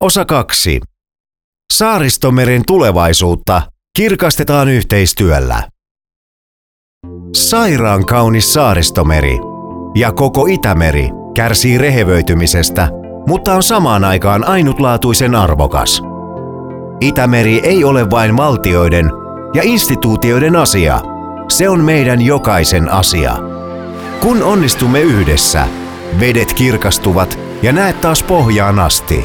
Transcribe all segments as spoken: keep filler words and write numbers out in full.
Osa kaksi. Saaristomeren tulevaisuutta kirkastetaan yhteistyöllä. Sairaan kaunis Saaristomeri ja koko Itämeri kärsii rehevöitymisestä, mutta on samaan aikaan ainutlaatuisen arvokas. Itämeri ei ole vain valtioiden ja instituutioiden asia, se on meidän jokaisen asia. Kun onnistumme yhdessä, vedet kirkastuvat ja näet taas pohjaan asti.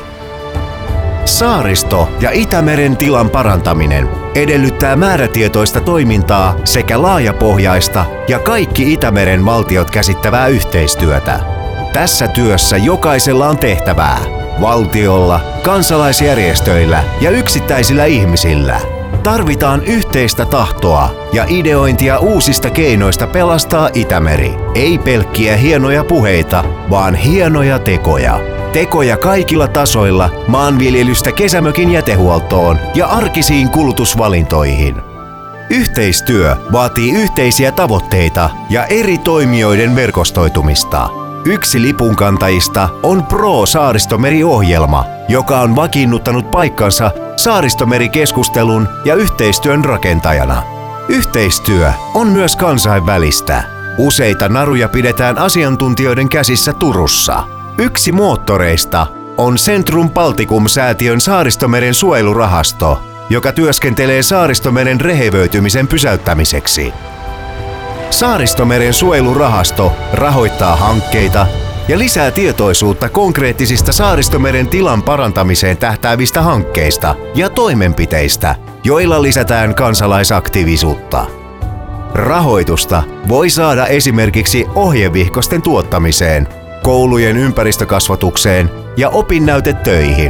Saaristo- ja Itämeren tilan parantaminen edellyttää määrätietoista toimintaa sekä laajapohjaista ja kaikki Itämeren valtiot käsittävää yhteistyötä. Tässä työssä jokaisella on tehtävää. Valtiolla, kansalaisjärjestöillä ja yksittäisillä ihmisillä. Tarvitaan yhteistä tahtoa ja ideointia uusista keinoista pelastaa Itämeri. Ei pelkkiä hienoja puheita, vaan hienoja tekoja. Tekoja kaikilla tasoilla, maanviljelystä kesämökin jätehuoltoon ja arkisiin kulutusvalintoihin. Yhteistyö vaatii yhteisiä tavoitteita ja eri toimijoiden verkostoitumista. Yksi lipunkantajista on Pro Saaristomeri-ohjelma, joka on vakiinnuttanut paikkansa Saaristomeri-keskustelun ja yhteistyön rakentajana. Yhteistyö on myös kansainvälistä. Useita naruja pidetään asiantuntijoiden käsissä Turussa. Yksi moottoreista on Centrum Balticum-säätiön Saaristomeren suojelurahasto, joka työskentelee Saaristomeren rehevöitymisen pysäyttämiseksi. Saaristomeren suojelurahasto rahoittaa hankkeita ja lisää tietoisuutta konkreettisista Saaristomeren tilan parantamiseen tähtäävistä hankkeista ja toimenpiteistä, joilla lisätään kansalaisaktiivisuutta. Rahoitusta voi saada esimerkiksi ohjevihkosten tuottamiseen, koulujen ympäristökasvatukseen ja opinnäytetöihin.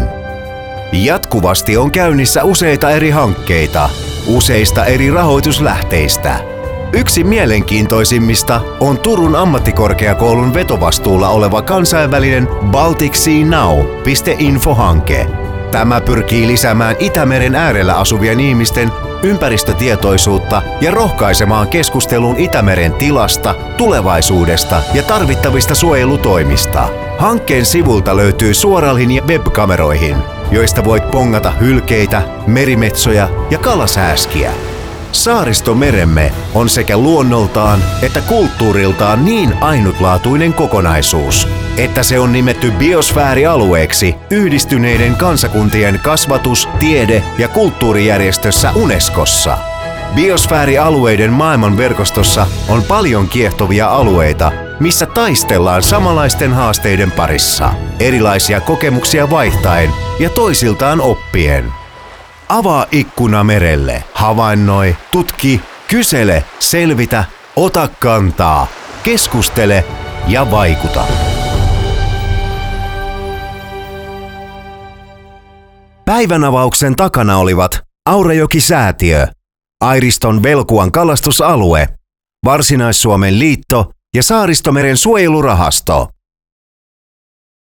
Jatkuvasti on käynnissä useita eri hankkeita, useista eri rahoituslähteistä. Yksi mielenkiintoisimmista on Turun ammattikorkeakoulun vetovastuulla oleva kansainvälinen Baltic Sea Now piste info-hanke. Tämä pyrkii lisäämään Itämeren äärellä asuvien ihmisten ympäristötietoisuutta ja rohkaisemaan keskusteluun Itämeren tilasta, tulevaisuudesta ja tarvittavista suojelutoimista. Hankkeen sivulta löytyy suoralinja webkameroihin, joista voit bongata hylkeitä, merimetsoja ja kalasääskiä. Saaristomeremme on sekä luonnoltaan että kulttuuriltaan niin ainutlaatuinen kokonaisuus, että se on nimetty biosfäärialueeksi Yhdistyneiden kansakuntien kasvatus-, tiede- ja kulttuurijärjestössä Unescossa. Biosfäärialueiden maailmanverkostossa on paljon kiehtovia alueita, missä taistellaan samanlaisten haasteiden parissa, erilaisia kokemuksia vaihtaen ja toisiltaan oppien. Avaa ikkuna merelle. Havainnoi, tutki, kysele, selvitä, ota kantaa, keskustele ja vaikuta. Päivänavauksen takana olivat Aurajoki-säätiö, Airiston Velkuan kalastusalue, Varsinais-Suomen liitto ja Saaristomeren suojelurahasto.